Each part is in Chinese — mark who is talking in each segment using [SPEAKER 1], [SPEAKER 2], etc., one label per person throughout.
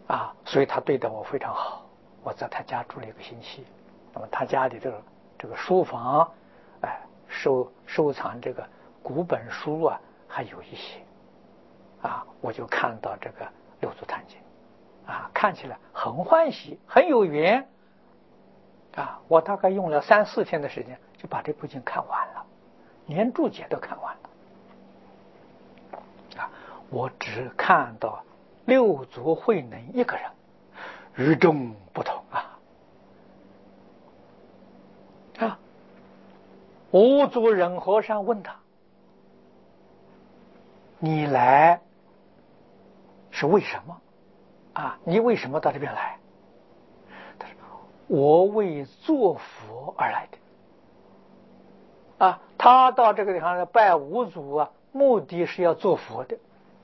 [SPEAKER 1] 所以他对待我非常好。我在他家住了1个星期，那么他家里这个书房，收藏这个古本书还有一些，我就看到这个六祖坛经，看起来很欢喜，很有缘，我大概用了3、4天的时间就把这部经看完了，连注解都看完了。我只看到六祖慧能1个人，与众不同五祖忍和尚问他：“你来是为什么？你为什么到这边来？”他说：“我为做佛而来的。”他到这个地方来拜五祖目的是要做佛的。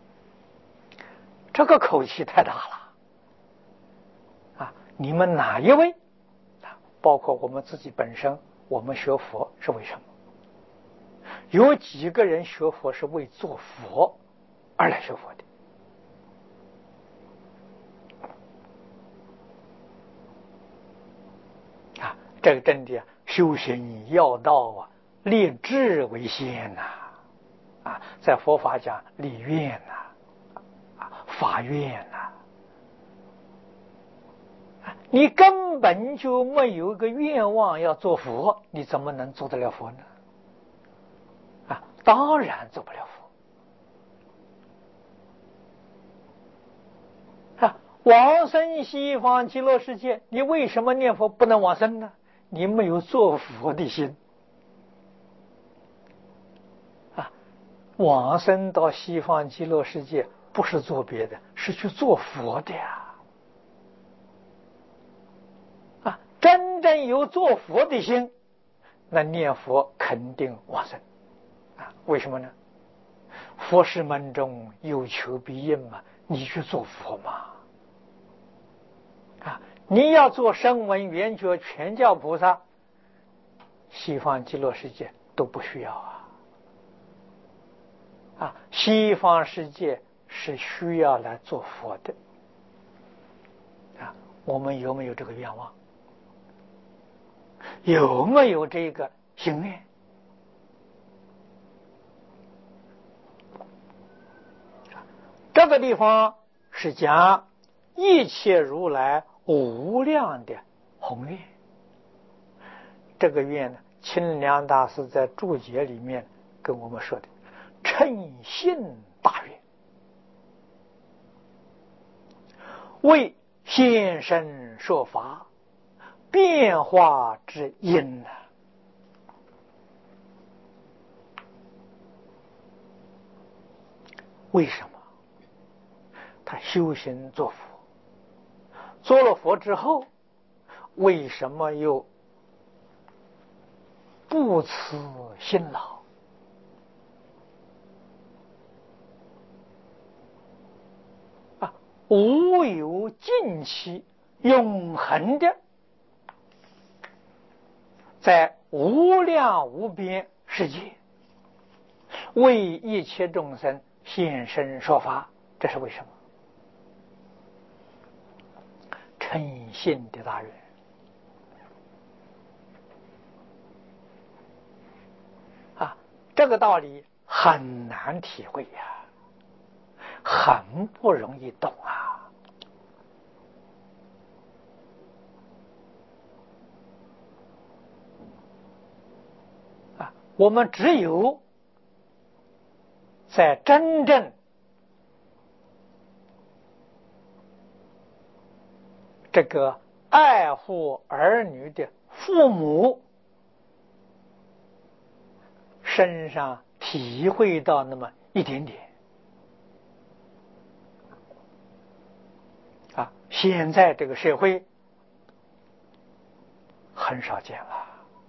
[SPEAKER 1] 这个口气太大了你们哪一位包括我们自己本身，我们学佛是为什么？有几个人学佛是为做佛而来学佛的这个真的修行要道立志为先在佛法讲立愿发愿你根本就没有一个愿望要做佛，你怎么能做得了佛呢？当然做不了佛往生西方极乐世界，你为什么念佛不能往生呢？你没有做佛的心往生到西方极乐世界不是做别的，是去做佛的真正有做佛的心，那念佛肯定往生为什么呢？佛事门中有求必应嘛，你去做佛嘛你要做声闻缘觉全教菩萨，西方极乐世界都不需要西方世界是需要来做佛的我们有没有这个愿望？有没有这个心愿？这个地方是讲一切如来无量的宏愿。这个愿呢，清凉大师在注解里面跟我们说的称信大愿，为现身说法变化之因为什么他修行做佛，做了佛之后，为什么又不辞辛劳无有尽期永恒的在无量无边世界为一切众生现身说法？这是为什么？称信的大愿这个道理很难体会很不容易懂我们只有在真正这个爱护儿女的父母身上体会到那么一点点现在这个社会很少见了，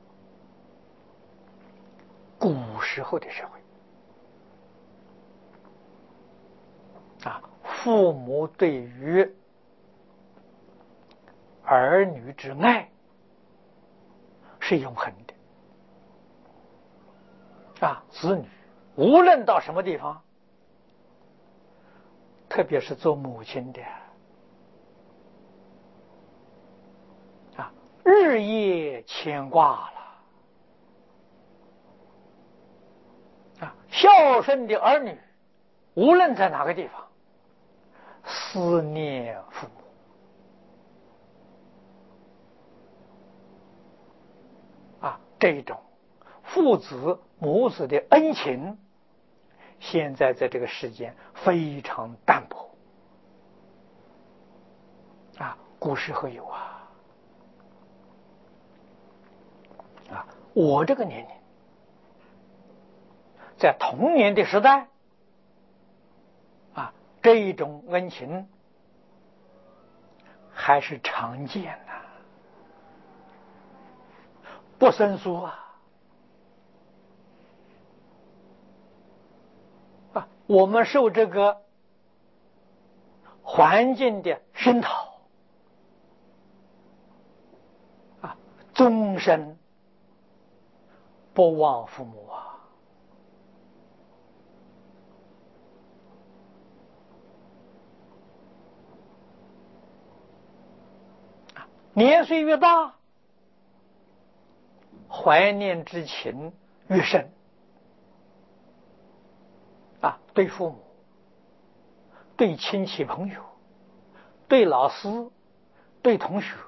[SPEAKER 1] 古时候的社会父母对于儿女之爱是永恒的子女无论到什么地方，特别是做母亲的日夜牵挂了孝顺的儿女，无论在哪个地方，思念父母这种父子母子的恩情，现在在这个世间非常淡薄古时候有我这个年龄，在童年的时代这一种恩情还是常见的，不生疏我们受这个环境的熏陶终身不忘父母年岁越大，怀念之情越深对父母，对亲戚朋友，对老师，对同学，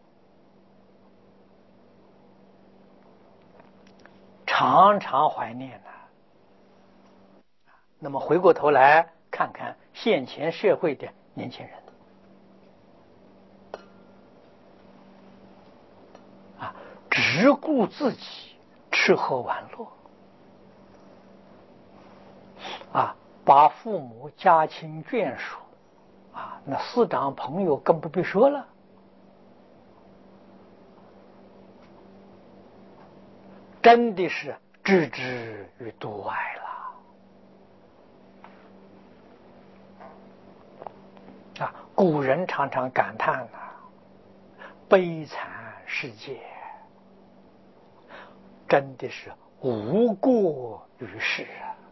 [SPEAKER 1] 常常怀念那么回过头来看看现前社会的年轻人只顾自己吃喝玩乐把父母家亲眷属那师长朋友更不必说了，真的是置之于度外了古人常常感叹悲惨世界真的是无过于世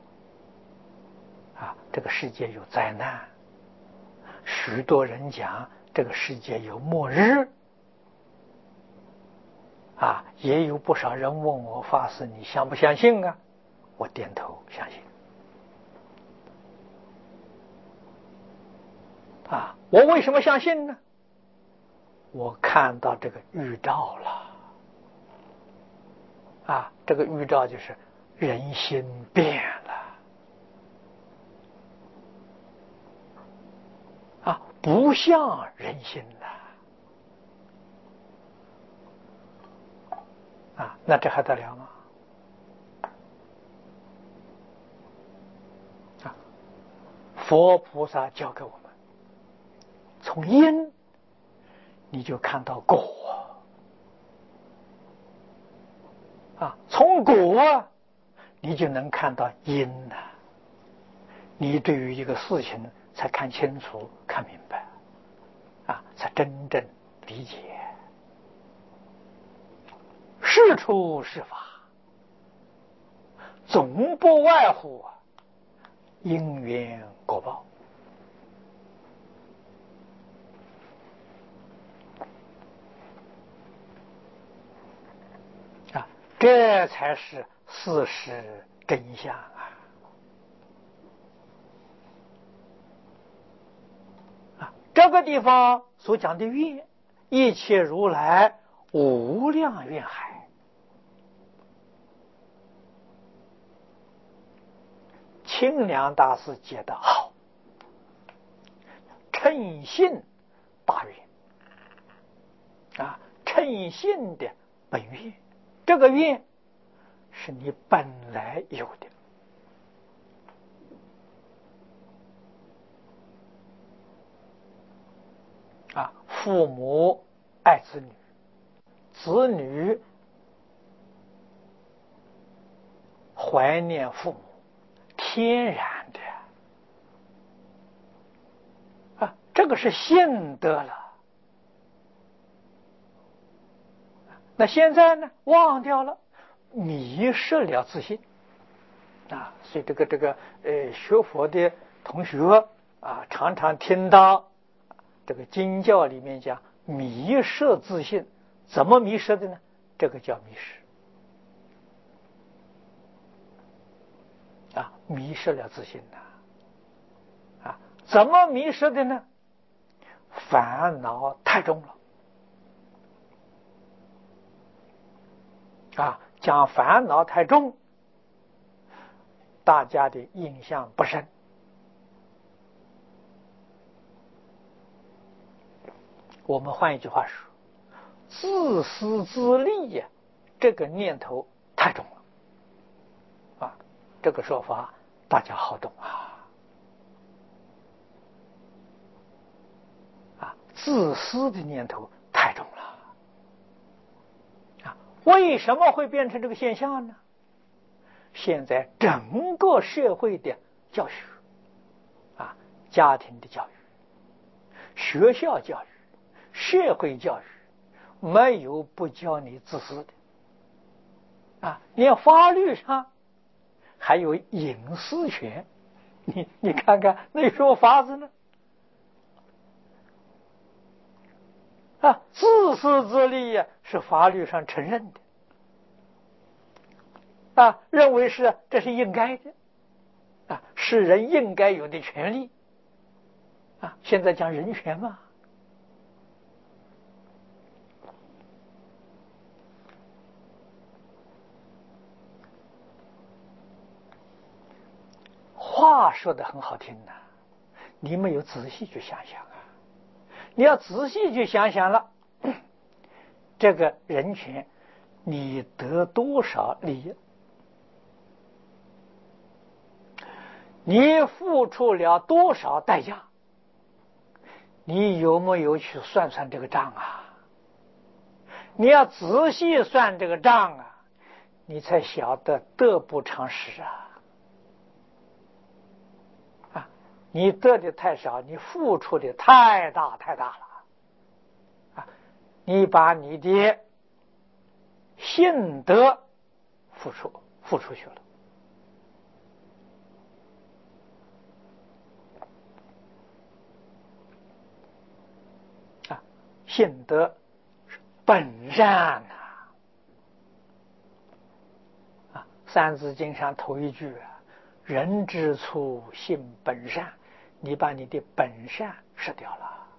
[SPEAKER 1] 这个世界有灾难，许多人讲这个世界有末日也有不少人问我法师你相不相信我点头相信我为什么相信呢？我看到这个预兆了这个预兆就是人心变了不像人心了那这还得了吗？佛菩萨教给我们，从因你就看到果从果你就能看到因你对于一个事情才看清楚看明白才真正理解事出是法，总不外乎因缘果报这才是事实真相这个地方所讲的愿，一切如来无量愿海，清凉大师解得好，称性大愿称性的本愿，这个愿是你本来有的父母爱子女，子女怀念父母，天然的这个是现得了。那现在呢，忘掉了，迷失了自信所以这个学佛的同学常常听到这个经教里面讲迷失自信， 怎么迷失的呢？这个叫迷失啊，迷失了自信呐！啊，怎么迷失的呢？烦恼太重了啊！讲烦恼太重，大家的印象不深。我们换一句话说，自私自利呀，这个念头太重了啊！这个说法大家好懂啊！自私的念头太重了啊！为什么会变成这个现象呢？现在整个社会的教育啊，家庭的教育、学校教育、社会教育，没有不教你自私的啊！连法律上还有隐私权，你看看那有什么法子呢？啊，自私自利呀，是法律上承认的啊，认为这是应该的啊，是人应该有的权利啊。现在讲人权嘛，话说的很好听呐，你没有仔细去想想啊。你要仔细去想想了，这个人权你得多少利益？你付出了多少代价？你有没有去算算这个账啊？你要仔细算这个账啊，你才晓得得不偿失啊！你得的太少，你付出的太大了啊！你把你的信德付出去了啊！信德是本善啊！三字经上头一句啊，人之初性本善，你把你的本善失掉了，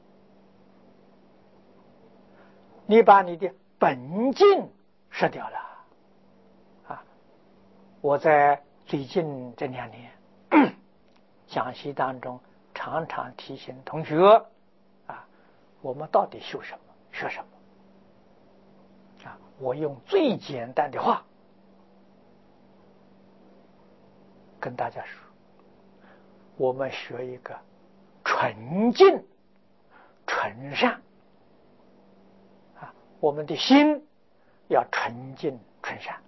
[SPEAKER 1] 你把你的本性失掉了啊！我在最近这2年讲习当中常常提醒同学啊，我们到底修什么学什么啊？我用最简单的话跟大家说，我们学一个纯净纯善啊，我们的心要纯净纯善，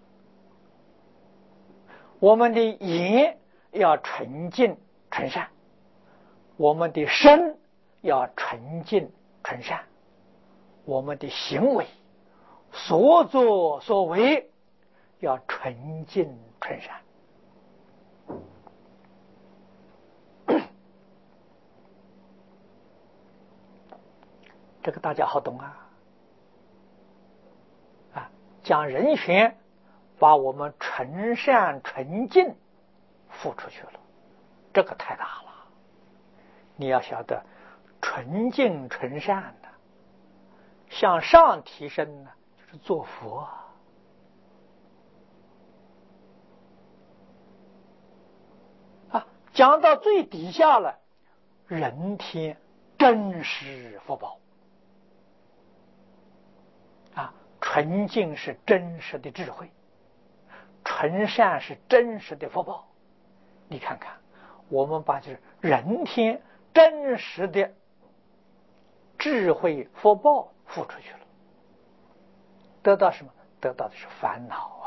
[SPEAKER 1] 我们的言要纯净纯善，我们的身要纯净纯善，我们的行为所作所为要纯净纯善。这个大家好懂啊！讲人权，把我们纯善纯净付出去了，这个太大了。你要晓得，纯净纯善的向上提升呢，就是做佛啊。讲到最底下了，人天真实福报啊，纯净是真实的智慧，纯善是真实的福报。你看看，我们把这人天真实的智慧福报付出去了，得到什么？得到的是烦恼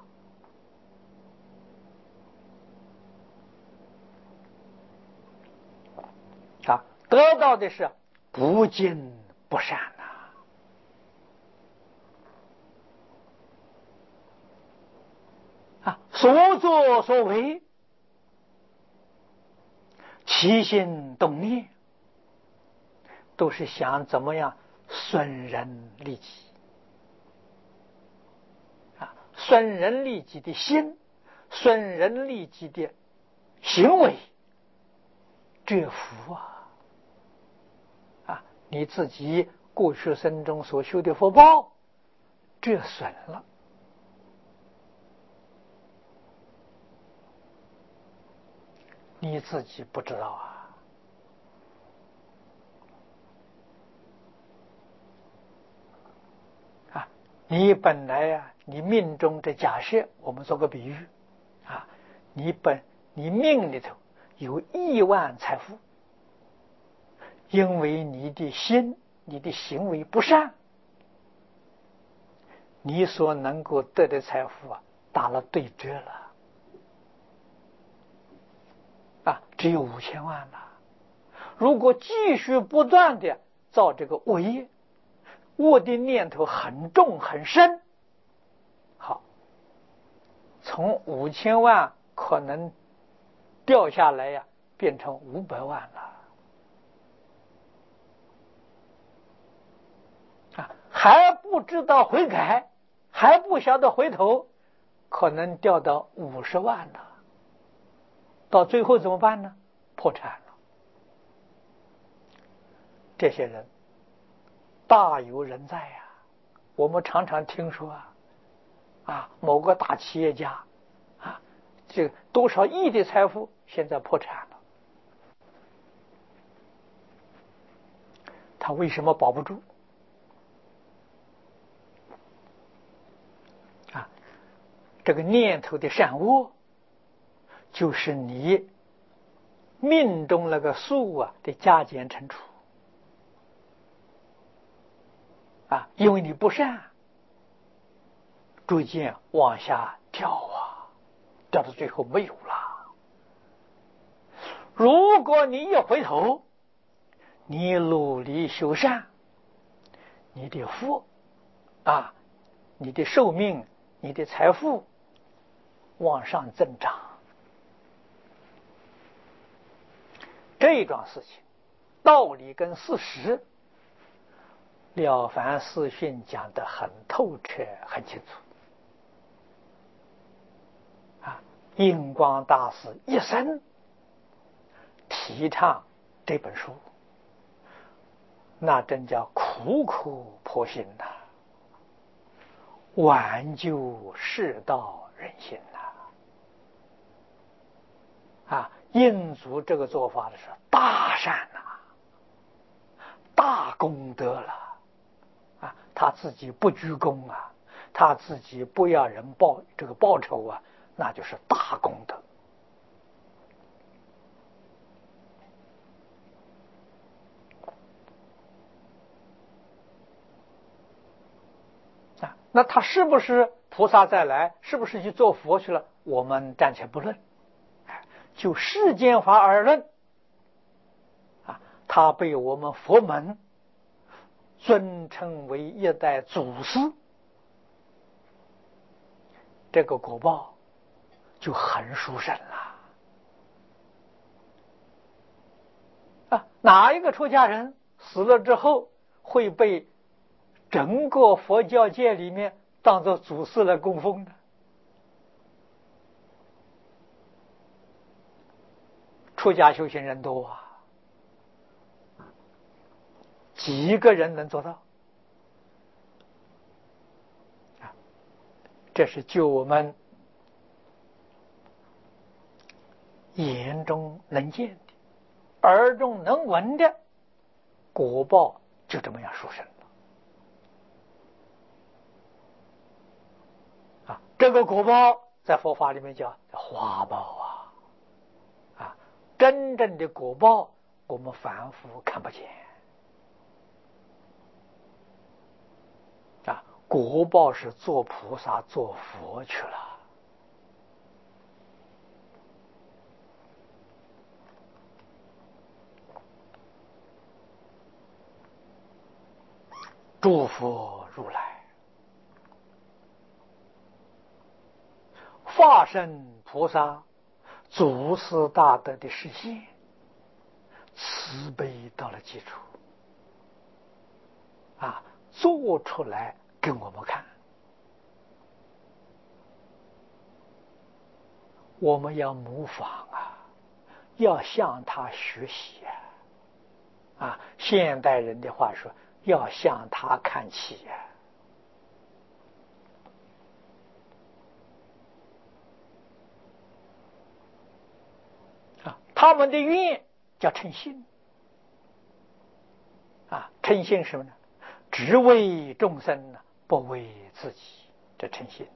[SPEAKER 1] 啊！得到的是不净不善啊！所作所为起心动念都是想怎么样损人利己损人利己的心，损人利己的行为，这福啊，你自己过去生中所修的福报，这损了。你自己不知道你本来你命中这假设，我们做个比喻你命里头有亿万财富，因为你的心、你的行为不善，你所能够得的财富打了对折了只有5000万了。如果继续不断的造这个恶业，恶的念头很重很深，好，从5000万可能掉下来变成500万了还不知道悔改，还不晓得回头，可能掉到50万了。到最后怎么办呢？破产了。这些人大有人在我们常常听说某个大企业家这多少亿的财富现在破产了，他为什么保不住这个念头的善恶，就是你命中那个数的加减乘除因为你不善，逐渐往下掉掉到最后没有了。如果你一回头，你努力修善，你的福你的寿命、你的财富往上增长。这桩事情道理跟事实，了凡四训讲得很透彻很清楚印光大师一生提倡这本书，那真叫苦口婆心挽救世道人心印祖这个做法的是大善大功德了他自己不居功他自己不要人报酬那就是大功德那他是不是菩萨再来，是不是去做佛去了，我们暂且不论，就世间法而论他被我们佛门尊称为一代祖师，这个果报就很殊胜了哪一个出家人死了之后会被整个佛教界里面当作祖师来供奉的？出家修行人多几个人能做到这是就我们眼中能见的、耳中能闻的果报，就这么样殊胜了这个果报在佛法里面叫花报真正的果报我们凡夫看不见果报是做菩萨做佛去了。诸佛如来化身菩萨祖师大德的实现，慈悲到了基础做出来给我们看我们要模仿啊，要向他学习啊！现代人的话说，要向他看齐啊！他们的愿叫称心啊，称心是什么呢？只为众生呢，不为自己，这称心。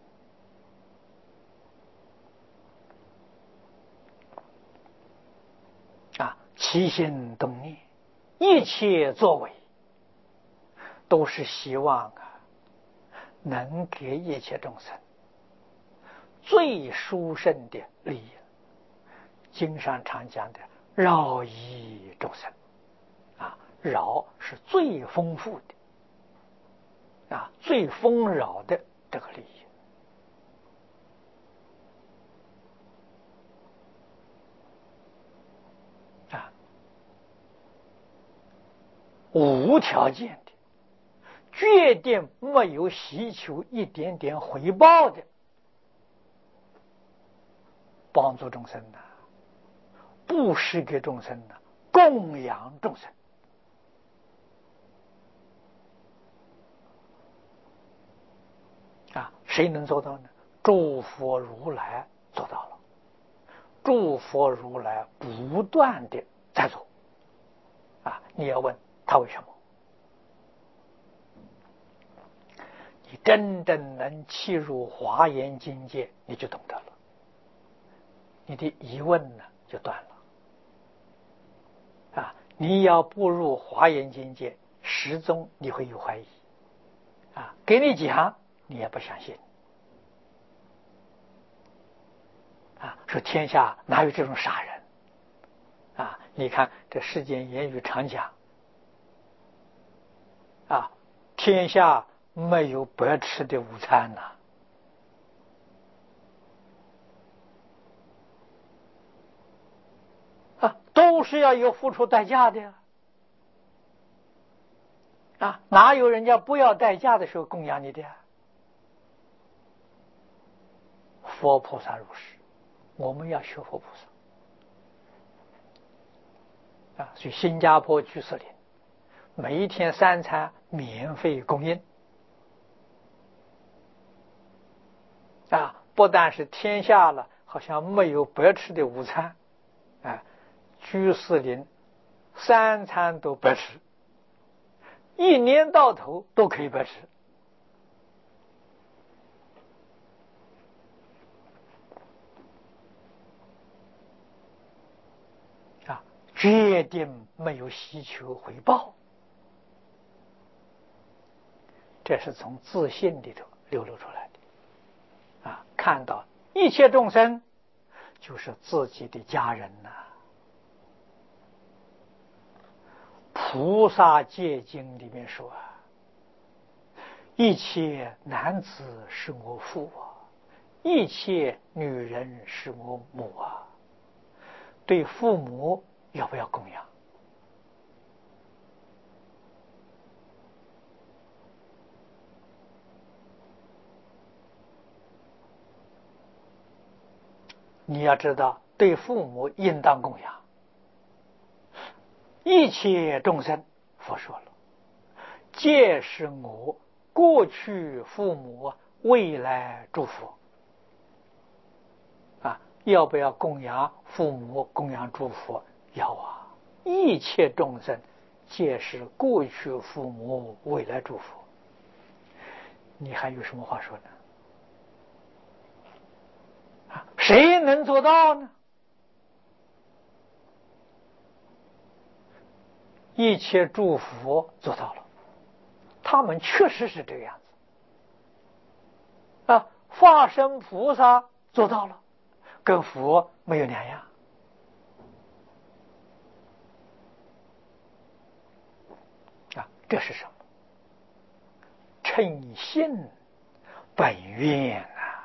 [SPEAKER 1] 起心动念，一切作为，都是希望能给一切众生最殊胜的利益。经上常讲的饶益众生饶是最丰富的最丰饶的这个利益。无条件的，决定没有希求一点点回报的帮助众生布施给众生供养众生谁能做到呢？诸佛如来做到了，诸佛如来不断的在做你要问他为什么？你真正能契入华严境界，你就懂得了，你的疑问呢就断了你要步入华严境界，始终你会有怀疑给你讲你也不相信说天下哪有这种傻人你看这世间言语常讲天下没有白吃的午餐都是要有付出代价的哪有人家不要代价的时候供养你的佛菩萨如是，我们要学佛菩萨所以新加坡居士林每一天3餐免费供应不但是天下了好像没有白吃的午餐居士林3餐都白吃，一年到头都可以白吃决定没有希求回报，这是从自信里头流露出来的看到一切众生就是自己的家人菩萨戒经里面说一切男子是我父一切女人是我母对父母要不要供养？你要知道对父母应当供养，一切众生佛说了皆是我过去父母未来诸佛要不要供养父母供养诸佛？要一切众生皆是过去父母未来诸佛，你还有什么话说呢？谁能做到呢？一切诸佛做到了，他们确实是这个样子化身菩萨做到了，跟佛没有两样这是什么？称心本愿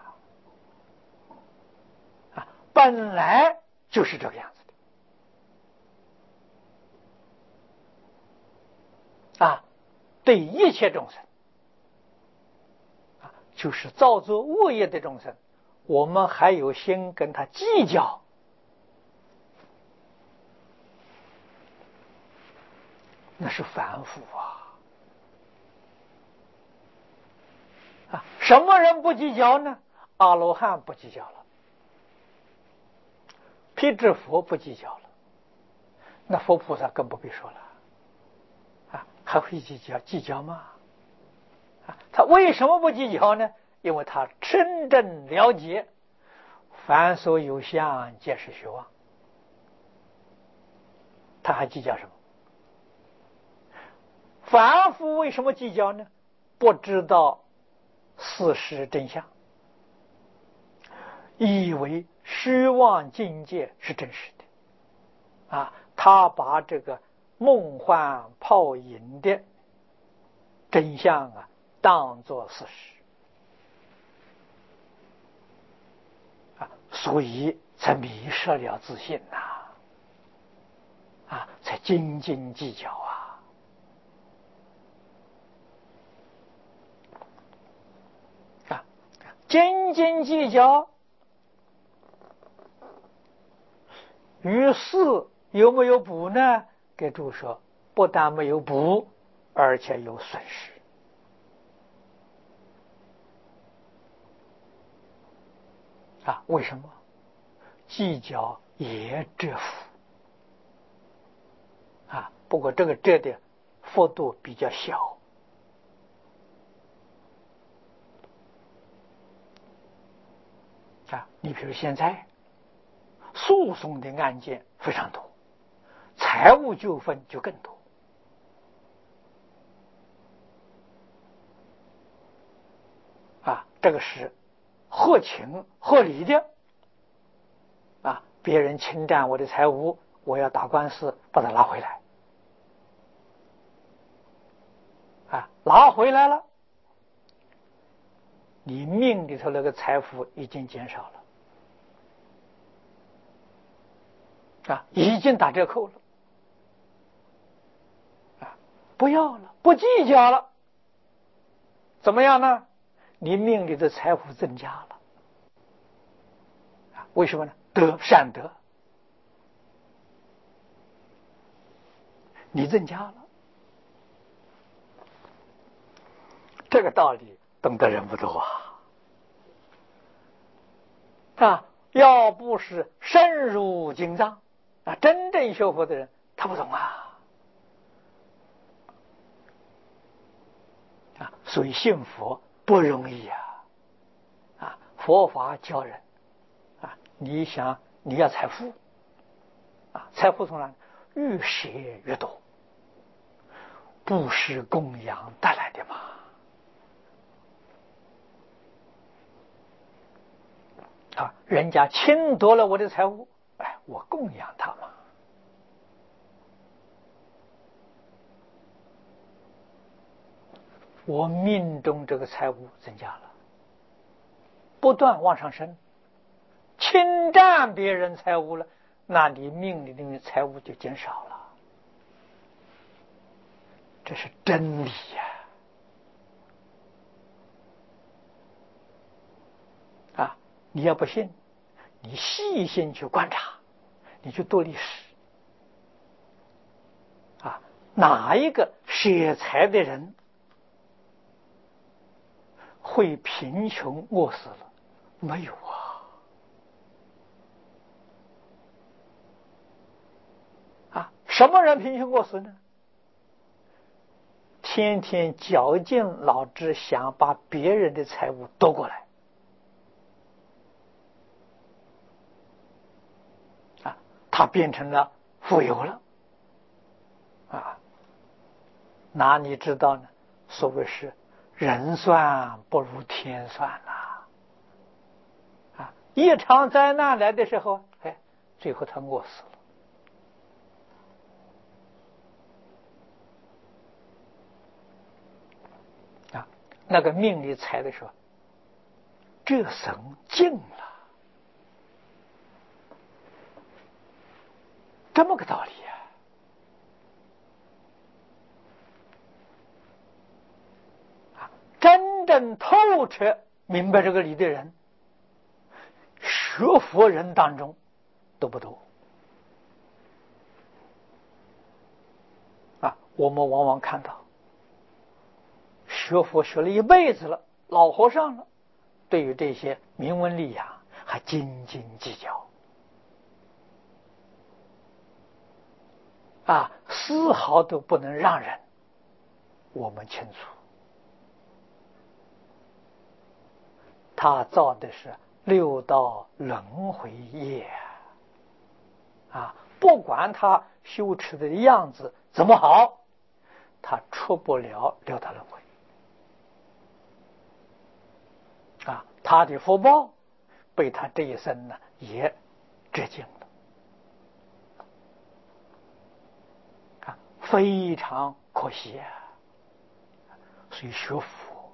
[SPEAKER 1] 本来就是这个样子的对一切众生就是造作恶业的众生， 我们还有心跟他计较，那是凡夫啊！什么人不计较呢？阿罗汉不计较了，辟支佛不计较了，那佛菩萨更不必说了啊！还会计较吗？啊，他为什么不计较呢？因为他真正了解凡所有相，皆是虚妄。他还计较什么？凡夫为什么计较呢？不知道事实真相，以为虚妄境界是真实的啊！他把这个梦幻泡影的真相啊，当作事实啊，所以才迷失了自信啊，才斤斤计较啊，斤斤计较，于是有没有补呢？给注说，不但没有补，而且有损失啊！为什么？计较也折福啊，不过这个折的幅度比较小啊。你比如现在诉讼的案件非常多，财务纠纷就更多啊。这个是合情合理的啊，别人侵占我的财物，我要打官司把它拿回来啊，拿回来了，你命里头那个财富已经减少了啊，已经打折扣了啊，不要了，不计较了，怎么样呢？你命里的财富增加了啊？为什么呢？善德，你增加了，这个道理懂得人不多啊！要不是深入经藏啊，真正学佛的人他不懂啊！所以信佛不容易啊！佛法教人啊，你想你要财富啊，财富从哪里？越舍越多，不是供养带来的嘛啊！人家侵夺了我的财物，哎，我供养他嘛。我命中这个财物增加了，不断往上升，侵占别人财物了，那你命里的财物就减少了，这是真理啊！你要不信，你细心去观察，你去读历史啊，哪一个舍财的人会贫穷饿死了？没有啊！什么人贫穷饿死呢？天天绞尽脑汁想把别人的财物夺过来啊，他变成了富有了啊！哪里知道呢？所谓是人算不如天算啊！一场灾难来的时候，哎，最后他饿死了啊！那个命里财的时候，这神尽了，这么个道理真正透彻明白这个理的人， 学佛人当中都不多啊。我们往往看到学佛学了一辈子了，老和尚了，对于这些名闻利养还斤斤计较啊，丝毫都不能让人我们清楚，他造的是六道轮回业啊，不管他修持的样子怎么好，他出不了六道轮回啊，他的福报被他这一生呢也致尽了啊，非常可惜啊。所以学佛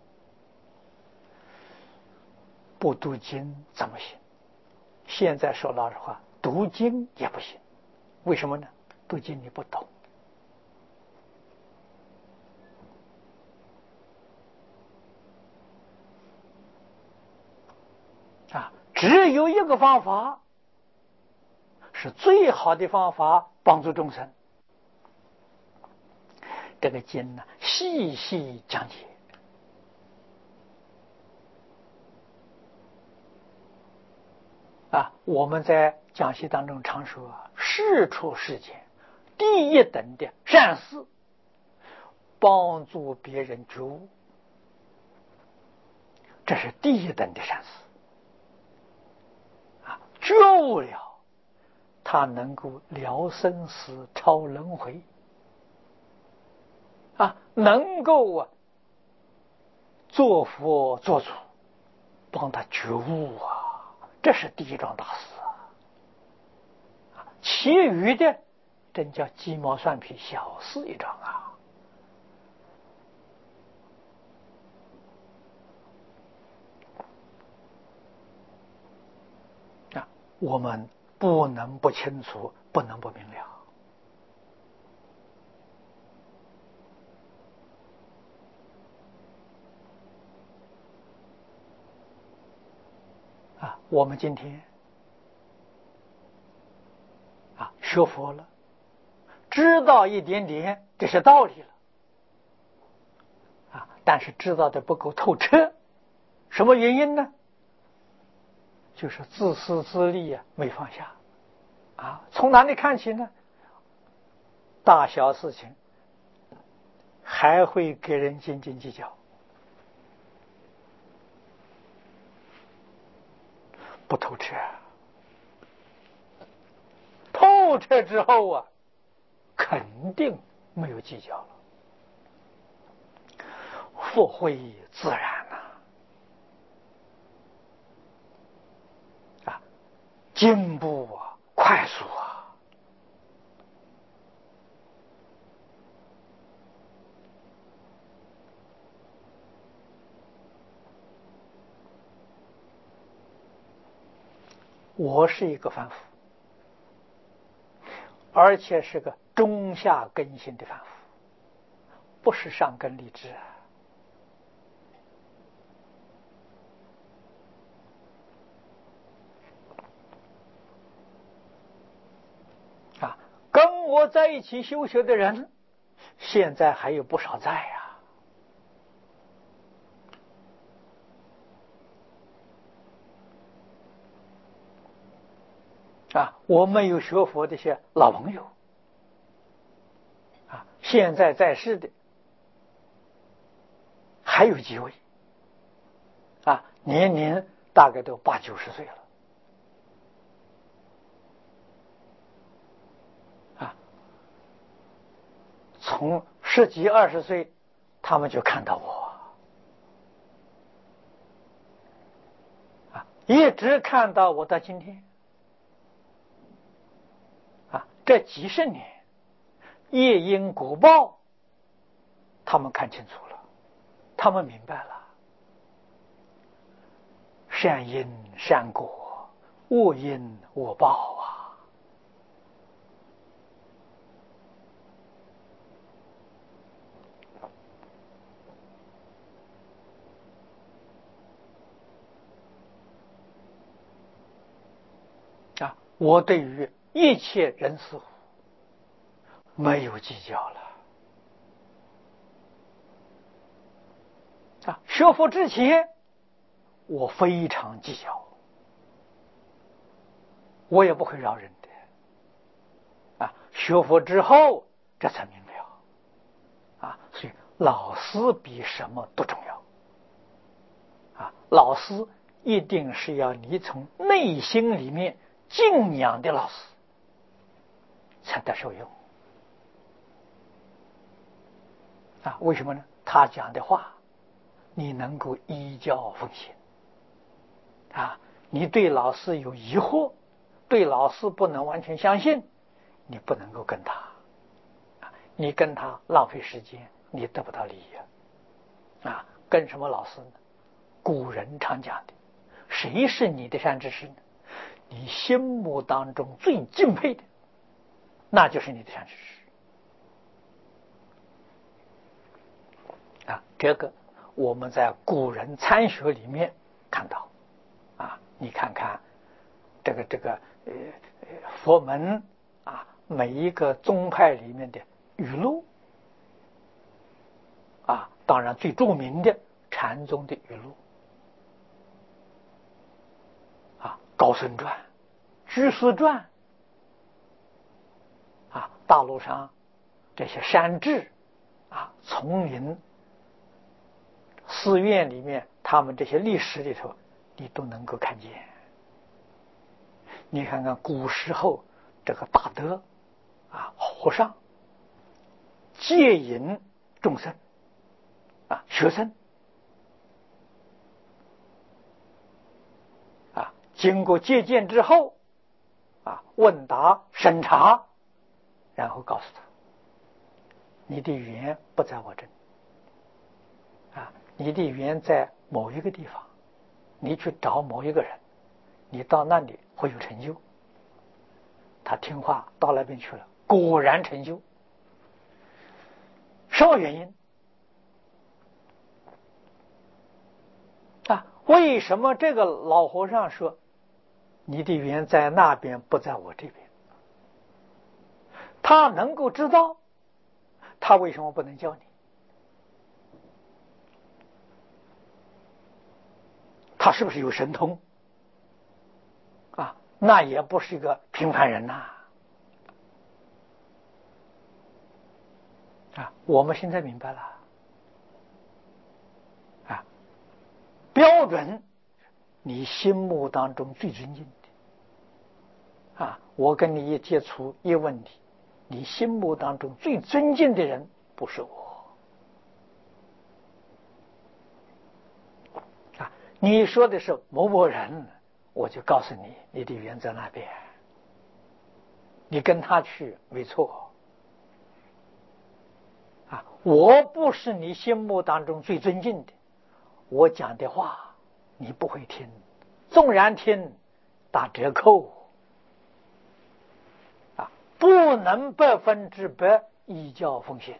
[SPEAKER 1] 不读经怎么行？现在说老实话，读经也不行。为什么呢？读经你不懂啊。只有一个方法是最好的方法，帮助众生。这个经呢，细细讲解啊。我们在讲习当中常说事出世间第一等的善事，帮助别人觉悟，这是第一等的善事啊。觉悟了，他能够了生死、超轮回啊，能够做佛做主，帮他觉悟啊，这是第一桩大事啊。其余的真叫鸡毛蒜皮，小事一桩啊，我们不能不清楚，不能不明了啊。我们今天学佛了，知道一点点这是道理了啊，但是知道的不够透彻，什么原因呢？就是自私自利没放下啊。从哪里看起呢？大小事情还会给人斤斤计较，不透彻。透彻之后肯定没有计较了，福慧自然进步快速我是一个凡夫，而且是个中下根性的凡夫，不是上根立志跟我在一起修学的人，现在还有不少在我们有学佛的一些老朋友现在在世的还有几位年龄大概都80、90岁了从10几、20岁他们就看到我一直看到我到今天这几十年业因果报他们看清楚了，他们明白了善因善果，恶因恶报我对于一切人事物没有计较了。学佛之前我非常计较，我也不会饶人的。学佛之后这才明了。所以老师比什么都重要。老师一定是要你从内心里面敬仰的老师才得受用。为什么呢？他讲的话你能够依教奉行。你对老师有疑惑，对老师不能完全相信，你不能够跟他。你跟他浪费时间，你得不到利益。跟什么老师呢？古人常讲的，谁是你的善知识呢？你心目当中最敬佩的，那就是你的善知识。这个我们在古人参学里面看到。你看看这个佛门每一个宗派里面的语录。当然最著名的禅宗的语录。高僧传、居士传。大陆上这些山志丛林寺院里面，他们这些历史里头你都能够看见。你看看古时候这个大德和尚戒引众生学生经过戒见之后问答审查，然后告诉他你的缘不在我这里你的缘在某一个地方，你去找某一个人，你到那里会有成就。他听话到那边去了，果然成就。什么原因为什么这个老和尚说你的缘在那边不在我这边？他能够知道，他为什么不能教你？他是不是有神通那也不是一个平凡人我们现在明白了标准你心目当中最尊敬的我跟你一接触一问题，你心目当中最尊敬的人不是我你说的是某某人，我就告诉你你的缘在那边，你跟他去没错我不是你心目当中最尊敬的，我讲的话你不会听，纵然听打折扣不能100%依教奉行。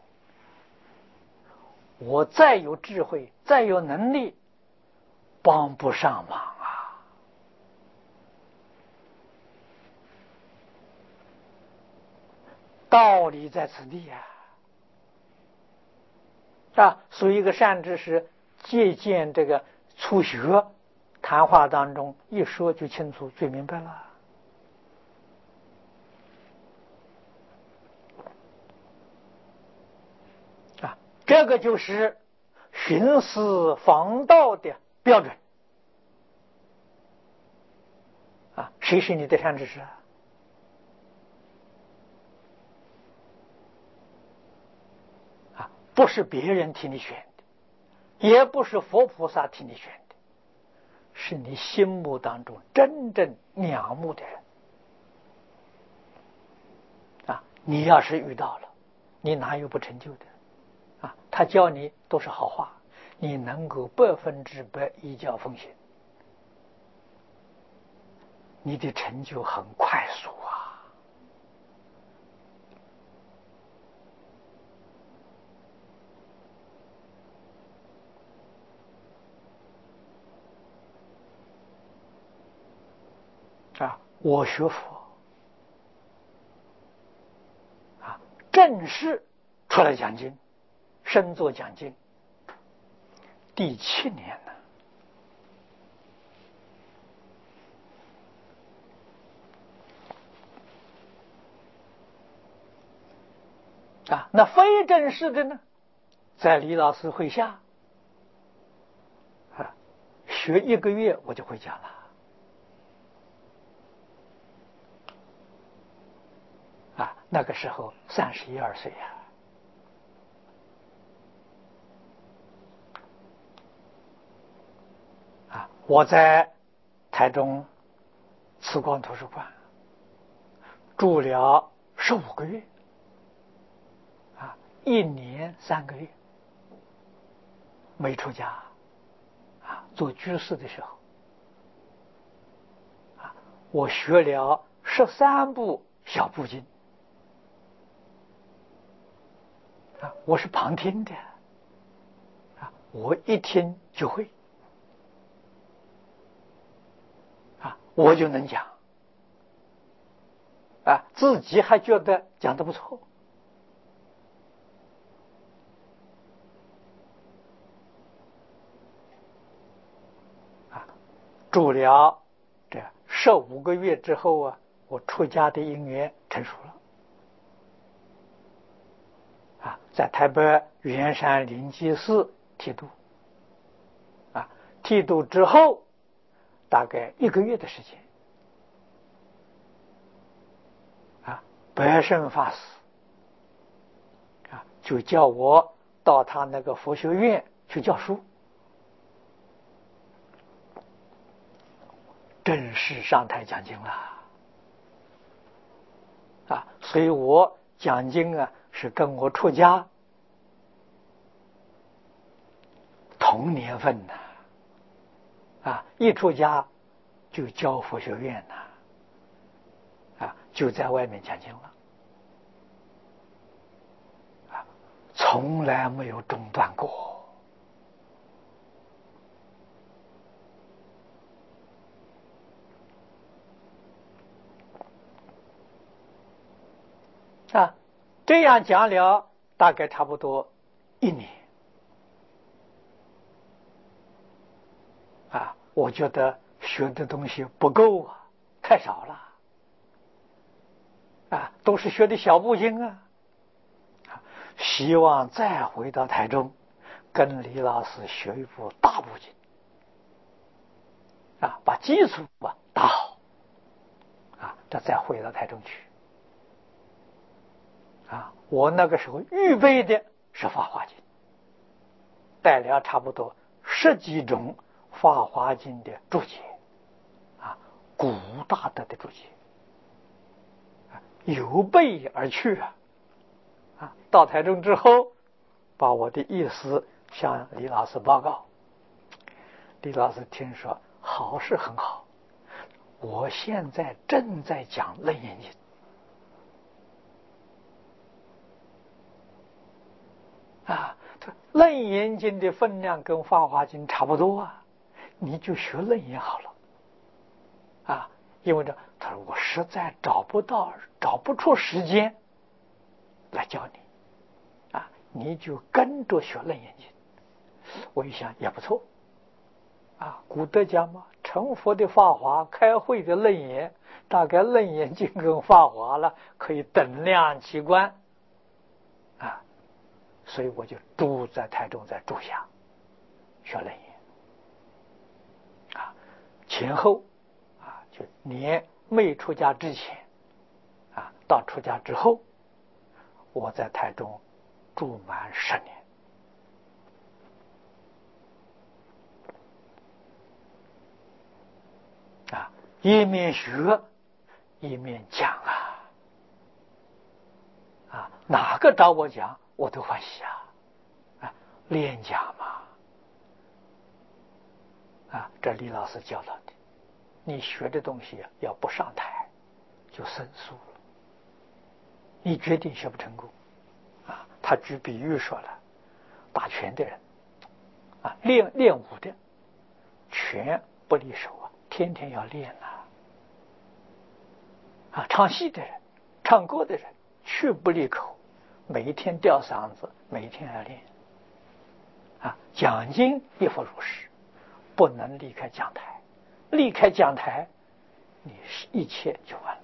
[SPEAKER 1] 我再有智慧再有能力帮不上忙道理在此地所以一个善知识借鉴这个初学谈话当中一说就清楚最明白了这个就是寻思访道的标准谁是你的善知识不是别人替你选的，也不是佛菩萨替你选的，是你心目当中真正仰慕的人你要是遇到了，你哪有不成就的他教你都是好话，你能够100%依教奉行，你的成就很快速我学佛正式出来讲经，身作讲经，第7年了。那非正式的呢，在李老师会下学1个月我就会讲了。那个时候31、2岁我在台中慈光图书馆住了15个月，1年3个月没出家做居士的时候我学了13部小部经我是旁听的我一听就会我就能讲自己还觉得讲得不错住了这15个月之后我出家的因缘成熟了在台北圆山灵济寺剃度剃度之后大概1个月的时间白胜法师就叫我到他那个佛学院去教书，正式上台讲经了所以我讲经是跟我出家同年份一出家就教佛学院就在外面讲经了从来没有中断过这样讲了大概差不多1年我觉得学的东西不够太少了都是学的小部经希望再回到台中跟李老师学一部大部经把基础打好这再回到台中去我那个时候预备的是法华经，带了差不多10几种法华经的注解古大德的注解有备而去到台中之后把我的意思向李老师报告，李老师听说好是很好，我现在正在讲楞严经楞严经的分量跟法华经差不多你就学楞严好了因为他说我实在找不出时间来教你你就跟着学楞严经。我一想也不错古德讲嘛，成佛的法华，开会的楞严，大概楞严经跟法华了可以等量齐观所以我就住在台中，在住下学楞严前后就年没出家之前到出家之后我在台中住满10年一面学一面讲哪个找我讲我都欢喜练讲嘛这李老师教导的，你学的东西要不上台就生疏了，你决定学不成功他举比喻说了，打拳的人练武的拳不离手天天要练唱戏的人唱歌的人去不离口， 每一天吊嗓子，每一天要练。讲经亦复如是，不能离开讲台，离开讲台，你一切就完了。